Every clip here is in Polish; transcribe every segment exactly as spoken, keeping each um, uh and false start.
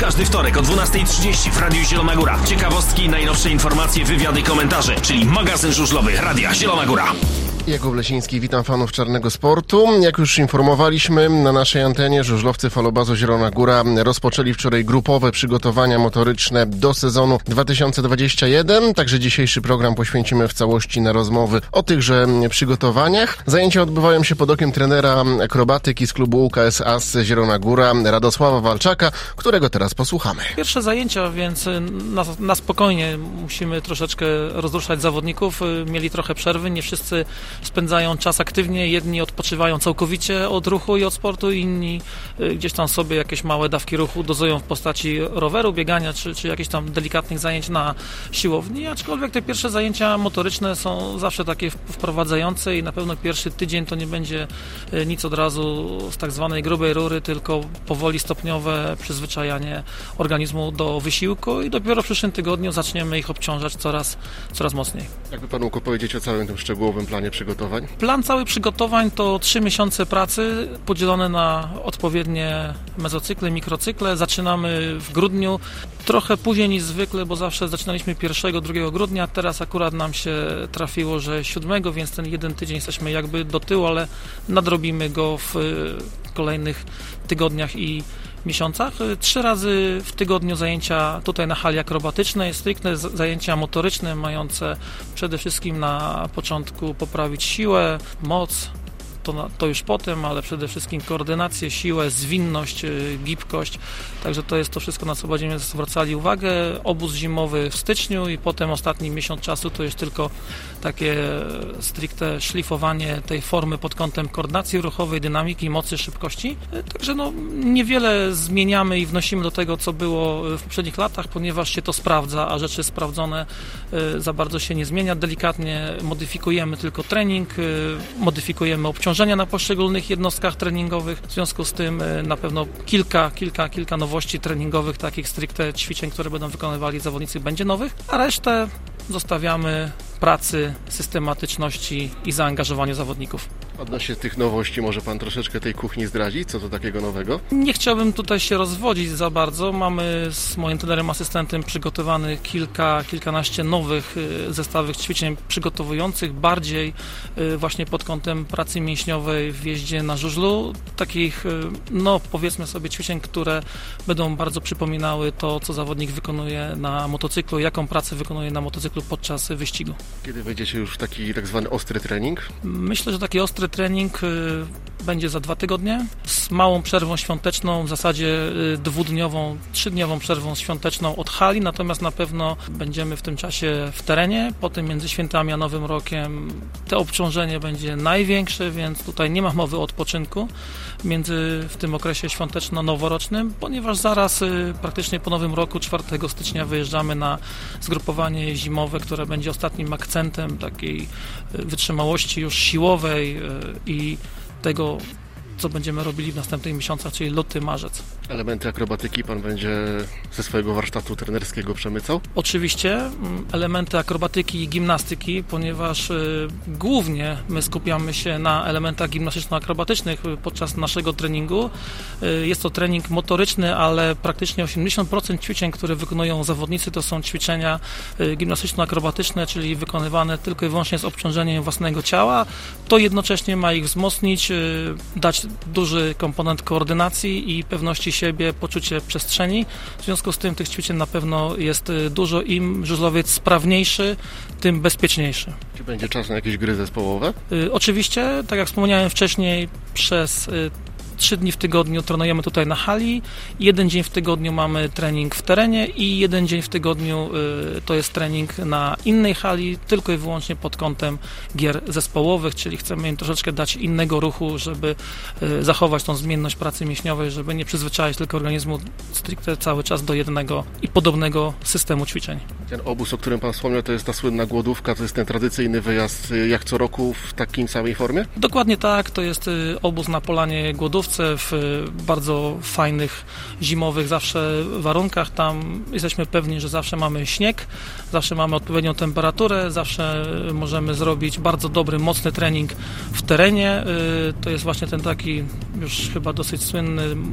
Każdy wtorek o dwunasta trzydzieści w Radiu Zielona Góra. Ciekawostki, najnowsze informacje, wywiady i komentarze, czyli magazyn żużlowy Radia Zielona Góra. Jakub Lesiński, witam fanów czarnego sportu. Jak już informowaliśmy na naszej antenie, żużlowcy Falobazu Zielona Góra rozpoczęli wczoraj grupowe przygotowania motoryczne do sezonu dwa tysiące dwudziestego pierwszego. Także dzisiejszy program poświęcimy w całości na rozmowy o tychże przygotowaniach. Zajęcia odbywają się pod okiem trenera akrobatyki z klubu U K S A z Zielona Góra, Radosława Walczaka, którego teraz posłuchamy. Pierwsze zajęcia, więc na, na spokojnie musimy troszeczkę rozruszać zawodników. Mieli trochę przerwy, nie wszyscy spędzają czas aktywnie, jedni odpoczywają całkowicie od ruchu i od sportu, inni gdzieś tam sobie jakieś małe dawki ruchu dozują w postaci roweru, biegania czy, czy jakichś tam delikatnych zajęć na siłowni, aczkolwiek te pierwsze zajęcia motoryczne są zawsze takie wprowadzające i na pewno pierwszy tydzień to nie będzie nic od razu z tak zwanej grubej rury, tylko powoli stopniowe przyzwyczajanie organizmu do wysiłku i dopiero w przyszłym tygodniu zaczniemy ich obciążać coraz, coraz mocniej. Jakby Pan mógł powiedzieć o całym tym szczegółowym planie przygotowań? Plan cały przygotowań to trzy miesiące pracy podzielone na odpowiednie mezocykle, mikrocykle. Zaczynamy w grudniu, trochę później niż zwykle, bo zawsze zaczynaliśmy pierwszego, drugiego grudnia. Teraz akurat nam się trafiło, że siódmego, więc ten jeden tydzień jesteśmy jakby do tyłu, ale nadrobimy go w kolejnych tygodniach i miesiącach. Trzy razy w tygodniu zajęcia tutaj na hali akrobatycznej, stricte zajęcia motoryczne, mające przede wszystkim na początku poprawić siłę, moc, to, to już potem, ale przede wszystkim koordynację, siłę, zwinność, gibkość. Także to jest to wszystko, na co będziemy zwracali uwagę. Obóz zimowy w styczniu i potem ostatni miesiąc czasu to jest tylko takie stricte szlifowanie tej formy pod kątem koordynacji ruchowej, dynamiki, mocy, szybkości. Także no, niewiele zmieniamy i wnosimy do tego, co było w poprzednich latach, ponieważ się to sprawdza, a rzeczy sprawdzone za bardzo się nie zmienia. Delikatnie modyfikujemy tylko trening, modyfikujemy obciążenia na poszczególnych jednostkach treningowych. W związku z tym na pewno kilka, kilka, kilka nowości treningowych, takich stricte ćwiczeń, które będą wykonywali zawodnicy, będzie nowych, a resztę zostawiamy pracy, systematyczności i zaangażowaniu zawodników. Odnośnie tych nowości może Pan troszeczkę tej kuchni zdradzić? Co to takiego nowego? Nie chciałbym tutaj się rozwodzić za bardzo. Mamy z moim trenerem asystentem przygotowanych kilka, kilkanaście nowych zestawów ćwiczeń przygotowujących bardziej właśnie pod kątem pracy mięśniowej w jeździe na żużlu. Takich, no powiedzmy sobie, ćwiczeń, które będą bardzo przypominały to, co zawodnik wykonuje na motocyklu, jaką pracę wykonuje na motocyklu podczas wyścigu. Kiedy wejdziecie już w taki tak zwany ostry trening? Myślę, że taki ostry trening będzie za dwa tygodnie z małą przerwą świąteczną, w zasadzie dwudniową, trzydniową przerwą świąteczną od hali, natomiast na pewno będziemy w tym czasie w terenie. Potem między świętami a Nowym Rokiem to obciążenie będzie największe, więc tutaj nie ma mowy o odpoczynku między w tym okresie świąteczno-noworocznym, ponieważ zaraz praktycznie po Nowym Roku, czwartego stycznia wyjeżdżamy na zgrupowanie zimowe, które będzie ostatnim akcentem takiej wytrzymałości już siłowej i tego, co będziemy robili w następnych miesiącach, czyli luty, marzec. Elementy akrobatyki Pan będzie ze swojego warsztatu trenerskiego przemycał? Oczywiście elementy akrobatyki i gimnastyki, ponieważ y, głównie my skupiamy się na elementach gimnastyczno-akrobatycznych podczas naszego treningu. Y, jest to trening motoryczny, ale praktycznie osiemdziesiąt procent ćwiczeń, które wykonują zawodnicy, to są ćwiczenia y, gimnastyczno-akrobatyczne, czyli wykonywane tylko i wyłącznie z obciążeniem własnego ciała. To jednocześnie ma ich wzmocnić, y, dać duży komponent koordynacji i pewności siebie, poczucie przestrzeni. W związku z tym tych ćwiczeń na pewno jest dużo. Im żużlowiec sprawniejszy, tym bezpieczniejszy. Czy będzie czas na jakieś gry zespołowe? Y, oczywiście, tak jak wspomniałem wcześniej, przez y, trzy dni w tygodniu trenujemy tutaj na hali, jeden dzień w tygodniu mamy trening w terenie i jeden dzień w tygodniu y, to jest trening na innej hali, tylko i wyłącznie pod kątem gier zespołowych, czyli chcemy im troszeczkę dać innego ruchu, żeby y, zachować tą zmienność pracy mięśniowej, żeby nie przyzwyczaić tylko organizmu stricte cały czas do jednego i podobnego systemu ćwiczeń. Ten obóz, o którym Pan wspomniał, to jest ta słynna głodówka, to jest ten tradycyjny wyjazd jak co roku w takiej samej formie? Dokładnie tak, to jest y, obóz na Polanie Głodówce w bardzo fajnych, zimowych zawsze warunkach. Tam jesteśmy pewni, że zawsze mamy śnieg, zawsze mamy odpowiednią temperaturę, zawsze możemy zrobić bardzo dobry, mocny trening w terenie. To jest właśnie ten taki już chyba dosyć słynny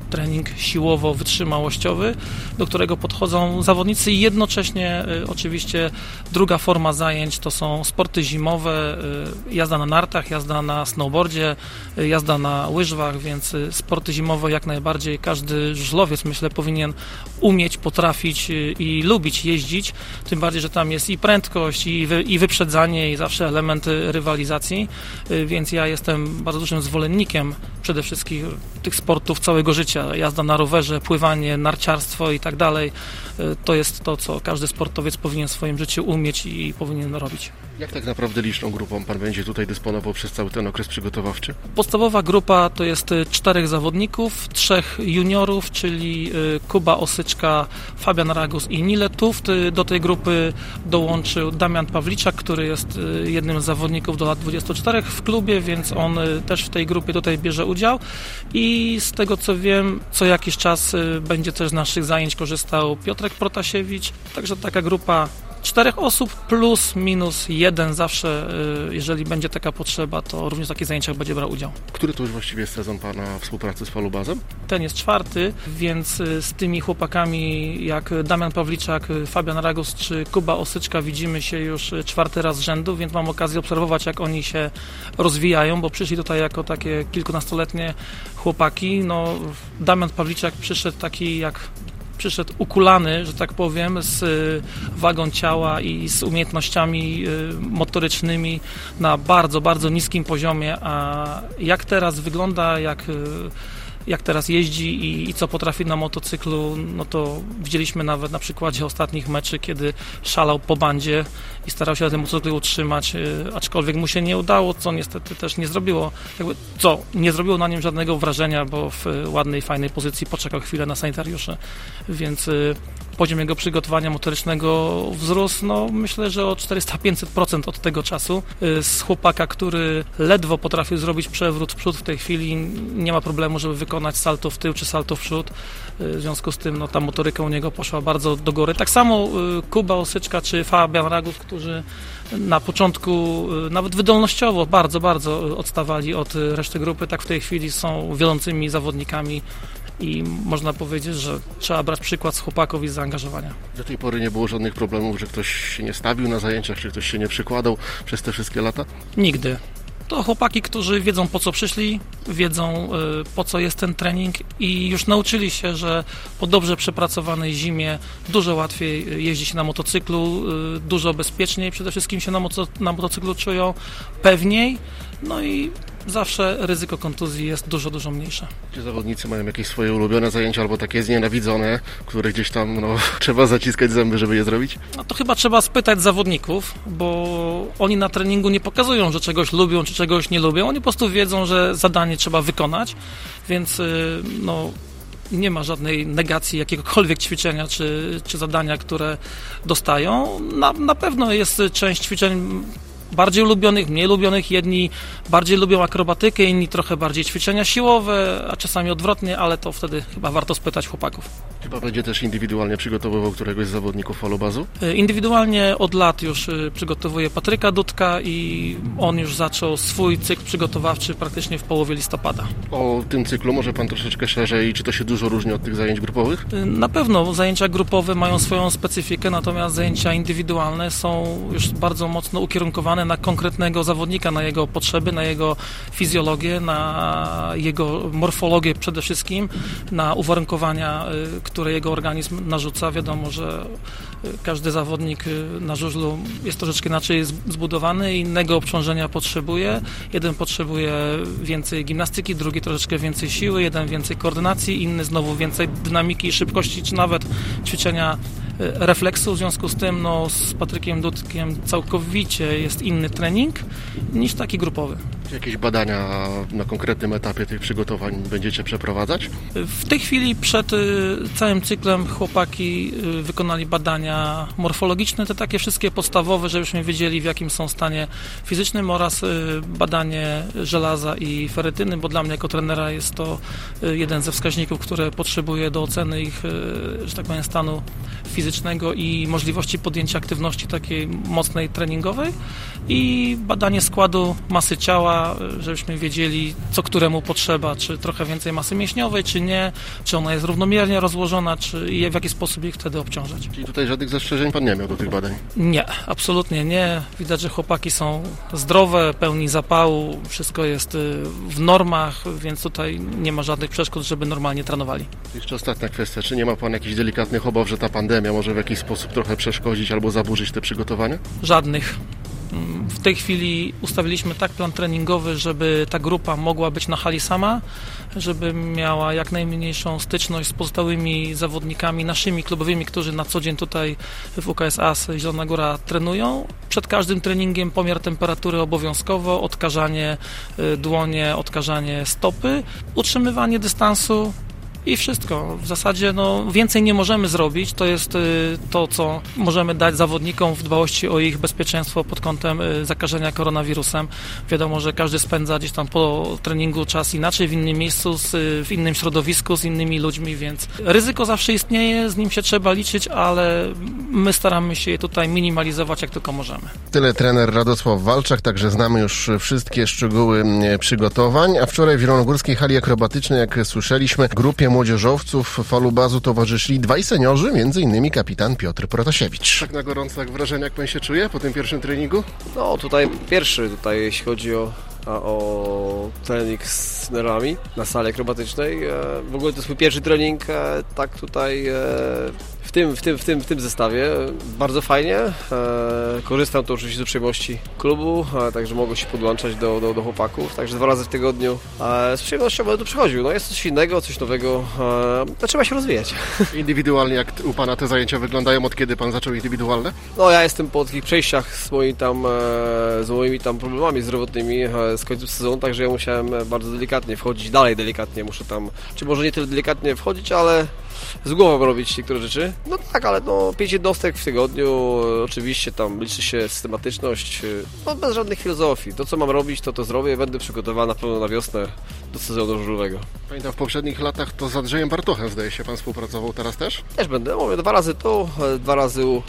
trening siłowo-wytrzymałościowy, do którego podchodzą zawodnicy i jednocześnie oczywiście druga forma zajęć to są sporty zimowe, jazda na nartach, jazda na snowboardzie, jazda na łyżwach, więc sporty zimowe jak najbardziej każdy żużlowiec, myślę, powinien umieć, potrafić i lubić jeździć, tym bardziej, że tam jest i prędkość, i, wy, i wyprzedzanie, i zawsze element rywalizacji, więc ja jestem bardzo dużym zwolennikiem przede wszystkim tych sportów całego życia, jazda na rowerze, pływanie, narciarstwo i tak dalej, to jest to, co każdy sportowiec powinien w swoim życiu umieć i powinien robić. Jak tak naprawdę liczną grupą pan będzie tutaj dysponował przez cały ten okres przygotowawczy? Podstawowa grupa to jest czterech zawodników, trzech juniorów, czyli Kuba Osyczka, Fabian Ragus i Nile Tuft. Do tej grupy dołączył Damian Pawliczak, który jest jednym z zawodników do lat dwudziestu czterech w klubie, więc on też w tej grupie tutaj bierze udział i z tego co wiem, co jakiś czas będzie też z naszych zajęć korzystał Piotrek Protasiewicz, także taka grupa czterech osób plus minus jeden zawsze, jeżeli będzie taka potrzeba, to również w takich zajęciach będzie brał udział. Który to już właściwie jest sezon pana współpracy z Falubazem? Ten jest czwarty, więc z tymi chłopakami jak Damian Pawliczak, Fabian Ragus czy Kuba Osyczka widzimy się już czwarty raz z rzędu, więc mam okazję obserwować, jak oni się rozwijają, bo przyszli tutaj jako takie kilkunastoletnie chłopaki. No, Damian Pawliczak przyszedł taki jak przyszedł ukulany, że tak powiem, z wagą ciała i z umiejętnościami motorycznymi na bardzo, bardzo niskim poziomie, a jak teraz wygląda, jak, jak teraz jeździ i, i co potrafi na motocyklu, no to widzieliśmy nawet na przykładzie ostatnich meczy, kiedy szalał po bandzie i starał się na tym motocyklu utrzymać, aczkolwiek mu się nie udało, co niestety też nie zrobiło, jakby, co nie zrobiło na nim żadnego wrażenia, bo w ładnej, fajnej pozycji poczekał chwilę na sanitariuszy, więc poziom jego przygotowania motorycznego wzrósł, no myślę, że o czterysta do pięciuset procent od tego czasu. Z chłopaka, który ledwo potrafił zrobić przewrót w przód w tej chwili, nie ma problemu, żeby wykonać salto w tył czy salto w przód. W związku z tym no, ta motoryka u niego poszła bardzo do góry. Tak samo Kuba Osyczka czy Fabian Ragus, którzy na początku nawet wydolnościowo bardzo, bardzo odstawali od reszty grupy, tak w tej chwili są wiodącymi zawodnikami i można powiedzieć, że trzeba brać przykład z chłopaków i z zaangażowania. Do tej pory nie było żadnych problemów, że ktoś się nie stawił na zajęciach, czy ktoś się nie przykładał przez te wszystkie lata? Nigdy. To chłopaki, którzy wiedzą, po co przyszli, wiedzą, po co jest ten trening i już nauczyli się, że po dobrze przepracowanej zimie dużo łatwiej jeździ się na motocyklu, dużo bezpieczniej, przede wszystkim się na, moto, na motocyklu czują pewniej, no i zawsze ryzyko kontuzji jest dużo, dużo mniejsze. Czy zawodnicy mają jakieś swoje ulubione zajęcia albo takie znienawidzone, które gdzieś tam no, trzeba zaciskać zęby, żeby je zrobić? No to chyba trzeba spytać zawodników, bo oni na treningu nie pokazują, że czegoś lubią czy czegoś nie lubią. Oni po prostu wiedzą, że zadanie trzeba wykonać, więc no, nie ma żadnej negacji jakiegokolwiek ćwiczenia czy, czy zadania, które dostają. Na, na pewno jest część ćwiczeń bardziej ulubionych, mniej ulubionych. Jedni bardziej lubią akrobatykę, inni trochę bardziej ćwiczenia siłowe, a czasami odwrotnie, ale to wtedy chyba warto spytać chłopaków. Chyba będzie też indywidualnie przygotowywał któregoś z zawodników Falubazu? Indywidualnie od lat już przygotowuje Patryka Dudka i on już zaczął swój cykl przygotowawczy praktycznie w połowie listopada. O tym cyklu może pan troszeczkę szerzej, czy to się dużo różni od tych zajęć grupowych? Na pewno zajęcia grupowe mają swoją specyfikę, natomiast zajęcia indywidualne są już bardzo mocno ukierunkowane na konkretnego zawodnika, na jego potrzeby, na jego fizjologię, na jego morfologię przede wszystkim, na uwarunkowania, które jego organizm narzuca. Wiadomo, że każdy zawodnik na żużlu jest troszeczkę inaczej zbudowany, innego obciążenia potrzebuje. Jeden potrzebuje więcej gimnastyki, drugi troszeczkę więcej siły, jeden więcej koordynacji, inny znowu więcej dynamiki i szybkości, czy nawet ćwiczenia refleksu. W związku z tym no, z Patrykiem Dudkiem całkowicie jest inny trening niż taki grupowy. Jakieś badania na konkretnym etapie tych przygotowań będziecie przeprowadzać? W tej chwili przed całym cyklem chłopaki wykonali badania morfologiczne, te takie wszystkie podstawowe, żebyśmy wiedzieli, w jakim są stanie fizycznym, oraz badanie żelaza i ferytyny, bo dla mnie jako trenera jest to jeden ze wskaźników, które potrzebuję do oceny ich, że tak powiem, stanu fizycznego i możliwości podjęcia aktywności takiej mocnej treningowej, i badanie składu masy ciała dieta, żebyśmy wiedzieli, co któremu potrzeba, czy trochę więcej masy mięśniowej, czy nie, czy ona jest równomiernie rozłożona, czy i w jaki sposób ich wtedy obciążać. Czyli tutaj żadnych zastrzeżeń pan nie miał do tych badań? Nie, absolutnie nie. Widać, że chłopaki są zdrowe, pełni zapału, wszystko jest w normach, więc tutaj nie ma żadnych przeszkód, żeby normalnie trenowali. Jeszcze ostatnia kwestia, czy nie ma pan jakichś delikatnych obaw, że ta pandemia może w jakiś sposób trochę przeszkodzić albo zaburzyć te przygotowania? Żadnych. W tej chwili ustawiliśmy tak plan treningowy, żeby ta grupa mogła być na hali sama, żeby miała jak najmniejszą styczność z pozostałymi zawodnikami naszymi, klubowymi, którzy na co dzień tutaj w U K S A S Zielona Góra trenują. Przed każdym treningiem pomiar temperatury obowiązkowo, odkażanie dłonie, odkażanie stopy, utrzymywanie dystansu. I wszystko. W zasadzie no, więcej nie możemy zrobić. To jest y, to, co możemy dać zawodnikom w dbałości o ich bezpieczeństwo pod kątem y, zakażenia koronawirusem. Wiadomo, że każdy spędza gdzieś tam po treningu czas inaczej, w innym miejscu, z, y, w innym środowisku, z innymi ludźmi, więc ryzyko zawsze istnieje, z nim się trzeba liczyć, ale my staramy się je tutaj minimalizować, jak tylko możemy. Tyle trener Radosław Walczak, także znamy już wszystkie szczegóły przygotowań, a wczoraj w Zielonogórskiej hali akrobatycznej, jak słyszeliśmy, grupie młodzieżowców falubazu towarzyszyli dwaj seniorzy, między innymi kapitan Piotr Protasiewicz. Tak na gorąco, jak wrażenia, jak pan się czuje po tym pierwszym treningu? No tutaj pierwszy, tutaj jeśli chodzi o, o trening z trenerami na sali akrobatycznej. W ogóle to jest mój pierwszy trening tak tutaj w tym, w tym, w tym, w tym zestawie. Bardzo fajnie. Korzystam to oczywiście z uprzejmości klubu, także mogę się podłączać do, do, do chłopaków. Także dwa razy w tygodniu z przyjemnością będę tu przychodził. No jest coś innego, coś nowego. To trzeba się rozwijać. Indywidualnie, jak u pana te zajęcia wyglądają? Od kiedy pan zaczął indywidualne? No ja jestem po takich przejściach z moimi tam, z moimi tam problemami zdrowotnymi z końcem sezonu, także ja musiałem bardzo delikatnie wchodzić, dalej delikatnie muszę tam, czy może nie tyle delikatnie wchodzić, ale z głową robić niektóre rzeczy. No tak, ale no pięć jednostek w tygodniu, oczywiście tam liczy się systematyczność, no bez żadnych filozofii. To co mam robić, to to zrobię, będę przygotowany na pewno na wiosnę do sezonu żużlowego. Pamiętam, w poprzednich latach to z Andrzejem Bartochem, zdaje się, pan współpracował, teraz też? Też będę, mówię, dwa razy tu, dwa razy u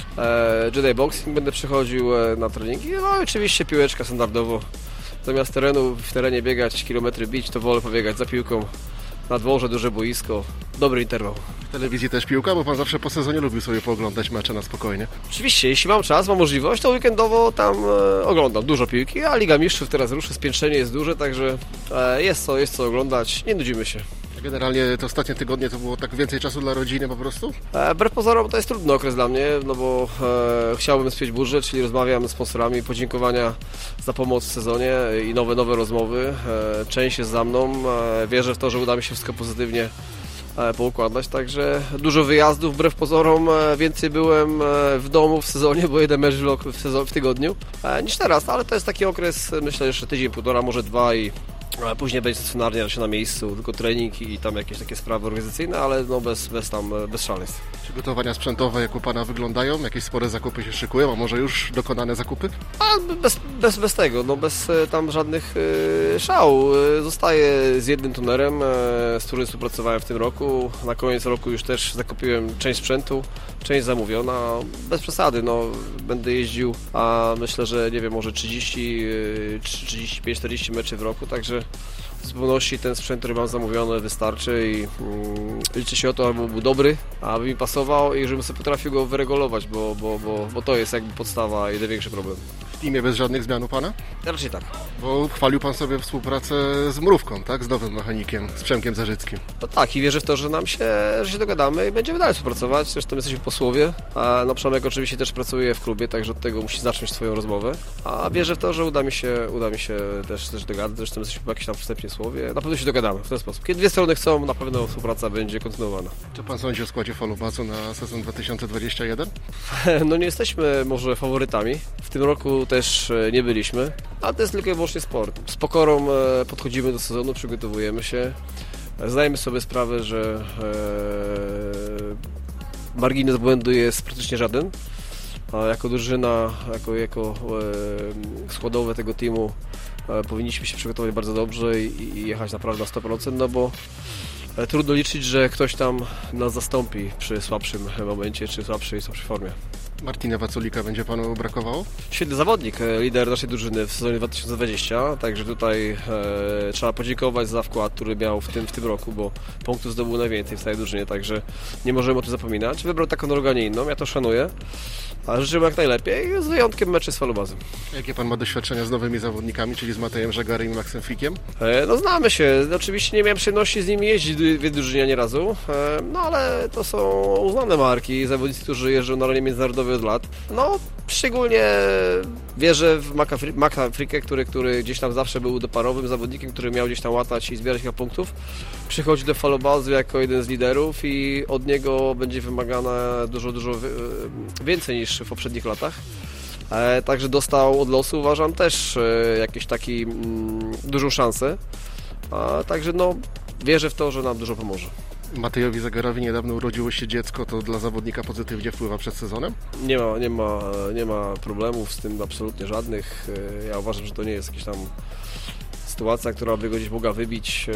e, Jedi Boxing będę przychodził e, na treningi, no i oczywiście piłeczka standardowo. Zamiast terenu, w terenie biegać, kilometry bić, to wolę pobiegać za piłką. Na dworze, duże boisko, dobry interwał. W telewizji też piłka, bo pan zawsze po sezonie lubił sobie pooglądać mecze na spokojnie. Oczywiście, jeśli mam czas, mam możliwość, to weekendowo tam e, oglądam dużo piłki, a Liga Mistrzów teraz ruszy, spiętrzenie jest duże, także e, jest co, jest co oglądać, nie nudzimy się. Generalnie te ostatnie tygodnie to było tak więcej czasu dla rodziny po prostu? E, wbrew pozorom to jest trudny okres dla mnie, no bo e, chciałbym spiąć burzę, czyli rozmawiam z sponsorami, podziękowania za pomoc w sezonie i nowe, nowe rozmowy. E, część jest za mną, e, wierzę w to, że uda mi się wszystko pozytywnie e, poukładać, także dużo wyjazdów, wbrew pozorom e, więcej byłem e, w domu w sezonie, bo jeden mecz w, w, sezon, w tygodniu e, niż teraz, ale to jest taki okres, myślę, jeszcze tydzień, półtora, może dwa i a później będzie stacjonarnie się na miejscu, tylko trening i tam jakieś takie sprawy organizacyjne, ale no bez, bez tam, bez szaleństw. Przygotowania sprzętowe jak u pana wyglądają? Jakieś spore zakupy się szykują, a może już dokonane zakupy? A bez, bez, bez tego, no bez tam żadnych yy, szału. Zostaję z jednym tunerem, yy, z którym współpracowałem w tym roku. Na koniec roku już też zakupiłem część sprzętu, część zamówiona. Bez przesady, no będę jeździł, a myślę, że nie wiem, może trzydzieści, trzydzieści pięć czterdzieści meczy w roku, także w zupełności ten sprzęt, który mam zamówiony, wystarczy i mm, liczy się o to, aby był dobry, aby mi pasował i żebym sobie potrafił go wyregulować, bo, bo, bo, bo to jest jakby podstawa i największy problem. W teamie bez żadnych zmian u pana? Raczej tak. Bo chwalił pan sobie współpracę z Mrówką, tak? Z nowym mechanikiem, z Przemkiem Zarzyckim. No tak, i wierzę w to, że nam się, że się dogadamy i będziemy dalej współpracować. Zresztą jesteśmy posłowie, a no Przemek oczywiście też pracuje w klubie, także od tego musi zacząć swoją rozmowę. A wierzę w to, że uda mi się, uda mi się też, też dogadać. Zresztą jesteśmy w jakimś tam wstępnie słowie. Na pewno się dogadamy w ten sposób. Kiedy dwie strony chcą, na pewno współpraca będzie kontynuowana. Co pan sądzi o składzie falubazu na sezon dwa tysiące dwudziesty pierwszy? No nie jesteśmy może faworytami. W tym roku też nie byliśmy, ale to jest tylko i wyłącznie sport. Z pokorą podchodzimy do sezonu, przygotowujemy się. Zdajemy sobie sprawę, że margines błędu jest praktycznie żaden. A jako drużyna, jako, jako składowe tego teamu powinniśmy się przygotować bardzo dobrze i, i jechać naprawdę na sto procent, no bo trudno liczyć, że ktoś tam nas zastąpi przy słabszym momencie czy słabszej, słabszej formie. Martina Waculika będzie panu brakowało? Świetny zawodnik, lider naszej drużyny w sezonie dwa tysiące dwudziestym, także tutaj e, trzeba podziękować za wkład, który miał w tym, w tym roku, bo punktów zdobył najwięcej w całej drużynie, także nie możemy o tym zapominać. Wybrał taką drogę, a nie inną, ja to szanuję, a życzymy jak najlepiej, z wyjątkiem meczy z Falubazem. Jakie pan ma doświadczenia z nowymi zawodnikami, czyli z Matejem Żagarem i Maxem Fikiem? E, no znamy się, oczywiście nie miałem przyjemności z nimi jeździć w jednej drużynie ani razu, e, no ale to są uznane marki, zawodnicy, którzy jeżdżą na arenie międzynarodowej od lat. No, szczególnie wierzę w Maca Frikę, który, który gdzieś tam zawsze był doparowym zawodnikiem, który miał gdzieś tam łatać i zbierać kilka punktów. Przychodzi do Falobazu jako jeden z liderów i od niego będzie wymagane dużo, dużo więcej niż w poprzednich latach. E, także dostał od losu, uważam, też e, jakieś taki mm, dużą szansę. A, także no, wierzę w to, że nam dużo pomoże. Matejowi Żagarowi niedawno urodziło się dziecko, to dla zawodnika pozytywnie wpływa przed sezonem? Nie ma, nie ma, nie ma problemów z tym, absolutnie żadnych. Ja uważam, że to nie jest jakaś tam sytuacja, która by go gdzieś mogła wybić.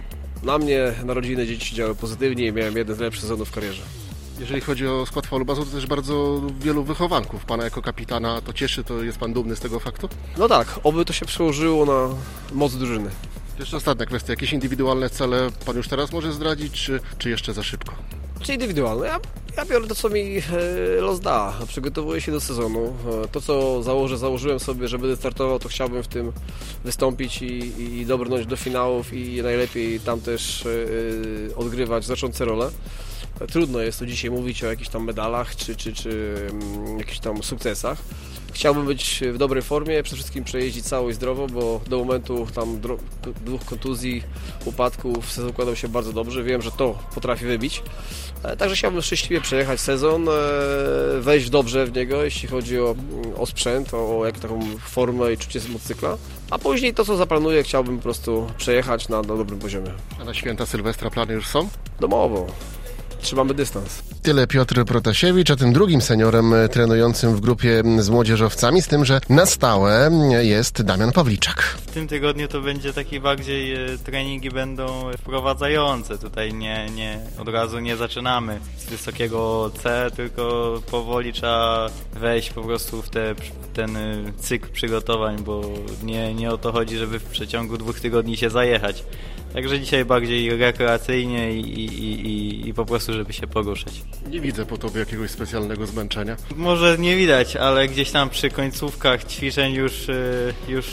Na mnie narodziny dzieci działały pozytywnie i miałem jeden z lepszych sezonów w karierze. Jeżeli chodzi o skład Falubazu, to też bardzo wielu wychowanków. Pana jako kapitana to cieszy, to jest pan dumny z tego faktu? No tak, oby to się przełożyło na moc drużyny. Jeszcze ostatnia kwestia. Jakieś indywidualne cele pan już teraz może zdradzić, czy, czy jeszcze za szybko? Czy indywidualne? Ja, ja biorę to, co mi e, los da. Przygotowuję się do sezonu. E, to, co założę, założyłem sobie, że będę startował, to chciałbym w tym wystąpić i, i dobrnąć do finałów i najlepiej tam też e, odgrywać znaczące role. Trudno jest tu dzisiaj mówić o jakichś tam medalach czy, czy, czy um, jakichś tam sukcesach. Chciałbym być w dobrej formie, przede wszystkim przejeździć cało i zdrowo, bo do momentu tam dwóch kontuzji, upadków sezon układał się bardzo dobrze. Wiem, że to potrafi wybić. Także chciałbym szczęśliwie przejechać sezon, wejść dobrze w niego, jeśli chodzi o, o sprzęt, o jak taką formę i czucie z motocykla. A później to, co zaplanuję, chciałbym po prostu przejechać na, na dobrym poziomie. A na święta Sylwestra plany już są? Domowo. Trzymamy dystans. Tyle Piotr Protasiewicz, a tym drugim seniorem trenującym w grupie z młodzieżowcami, z tym, że na stałe jest Damian Pawliczak. W tym tygodniu to będzie taki bardziej treningi będą wprowadzające. Tutaj nie, nie, od razu nie zaczynamy z wysokiego C, tylko powoli trzeba wejść po prostu w te, ten cykl przygotowań, bo nie, nie o to chodzi, żeby w przeciągu dwóch tygodni się zajechać. Także dzisiaj bardziej rekreacyjnie i, i, i, i po prostu, żeby się poruszać. Nie widzę po tobie jakiegoś specjalnego zmęczenia. Może nie widać, ale gdzieś tam przy końcówkach ćwiczeń już, już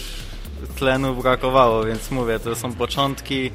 tlenu brakowało, więc mówię, to są początki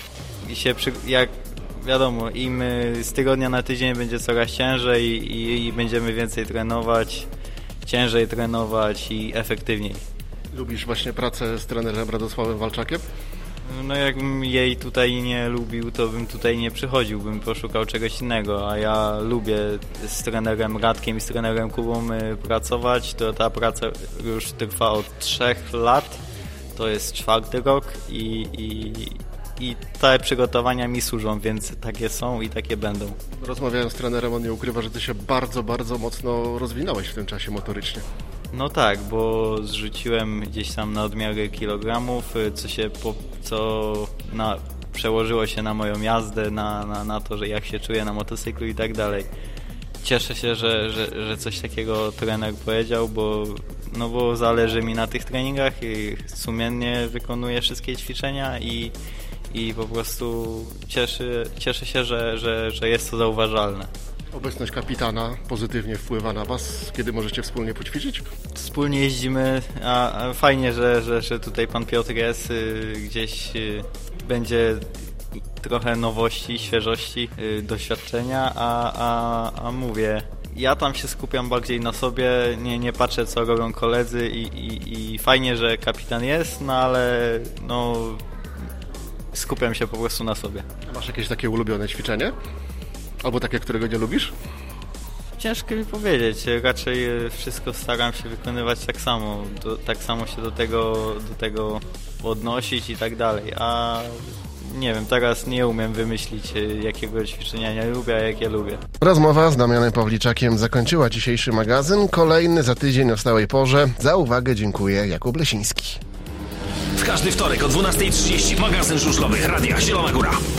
i się przy, jak wiadomo, im z tygodnia na tydzień będzie coraz ciężej i, i będziemy więcej trenować, ciężej trenować i efektywniej. Lubisz właśnie pracę z trenerem Radosławem Walczakiem? No jakbym jej tutaj nie lubił, to bym tutaj nie przychodził, bym poszukał czegoś innego, a ja lubię z trenerem Radkiem i z trenerem Kubą pracować, to ta praca już trwa od trzech lat, to jest czwarty rok i, i, i te przygotowania mi służą, więc takie są i takie będą. Rozmawiając z trenerem, on nie ukrywa, że ty się bardzo, bardzo mocno rozwinąłeś w tym czasie motorycznie. No tak, bo zrzuciłem gdzieś tam nadmiary kilogramów, co się po, co na, przełożyło się na moją jazdę, na, na, na to, że jak się czuję na motocyklu i tak dalej. Cieszę się, że, że, że coś takiego trener powiedział, bo, no bo zależy mi na tych treningach i sumiennie wykonuję wszystkie ćwiczenia i, i po prostu cieszy, cieszę się, że, że, że jest to zauważalne. Obecność kapitana pozytywnie wpływa na was, kiedy możecie wspólnie poćwiczyć? Wspólnie jeździmy, a, a fajnie, że, że, że tutaj pan Piotr jest, y, gdzieś y, będzie trochę nowości, świeżości, y, doświadczenia, a, a, a mówię, ja tam się skupiam bardziej na sobie, nie, nie patrzę co robią koledzy i, i, i fajnie, że kapitan jest, no ale no, skupiam się po prostu na sobie. A masz jakieś takie ulubione ćwiczenie? Albo takie, którego nie lubisz? Ciężko mi powiedzieć. Raczej wszystko staram się wykonywać tak samo. Do, tak samo się do tego, do tego odnosić i tak dalej. A nie wiem, teraz nie umiem wymyślić, jakiego ćwiczenia nie lubię, a jakie lubię. Rozmowa z Damianem Pawliczakiem zakończyła dzisiejszy magazyn. Kolejny za tydzień o stałej porze. Za uwagę dziękuję Jakub Lesiński. W każdy wtorek o dwunasta trzydzieści magazyn żużlowy Radia Zielona Góra.